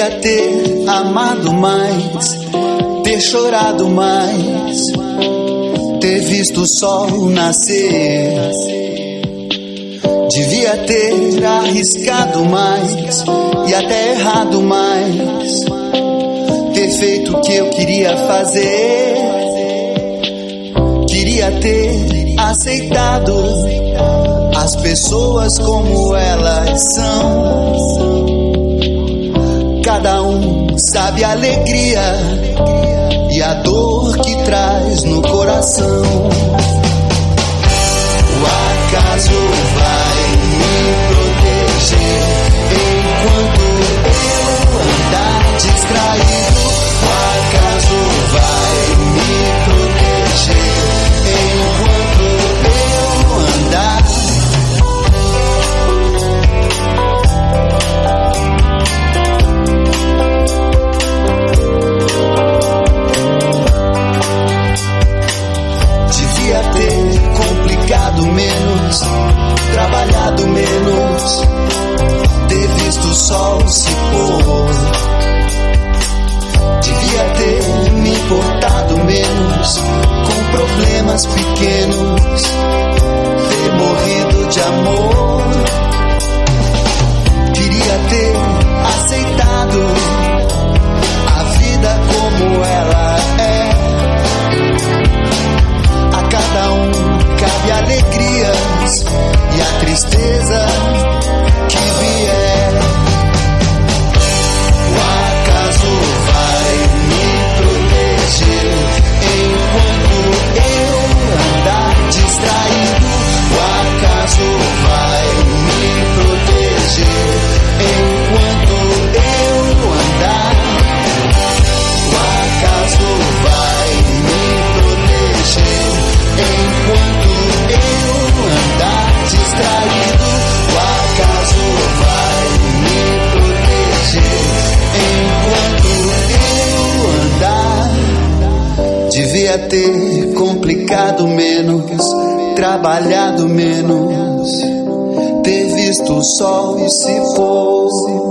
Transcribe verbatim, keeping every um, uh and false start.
Devia ter amado mais, ter chorado mais, ter visto o sol nascer. Devia ter arriscado mais e até errado mais, ter feito o que eu queria fazer. Queria ter aceitado as pessoas como elas são. Cada um sabe a alegria e a dor que traz no coração. O acaso vai me proteger enquanto eu andar distraído. O acaso vai me proteger enquanto eu andar. Devia ter complicado menos, trabalhado menos, ter visto o sol se pôr. Devia ter me importado menos com problemas pequenos, ter morrido de amor. Queria ter aceitado a vida como ela é. A cada um cabe alegrias e a tristeza que vier. O acaso vai me proteger enquanto eu andar distraído. O acaso vai me proteger enquanto eu andar. O acaso vai me proteger enquanto eu andar distraído. O acaso vai me proteger enquanto eu andar. Devia ter complicado menos, trabalhado menos, ter visto o sol se pôr.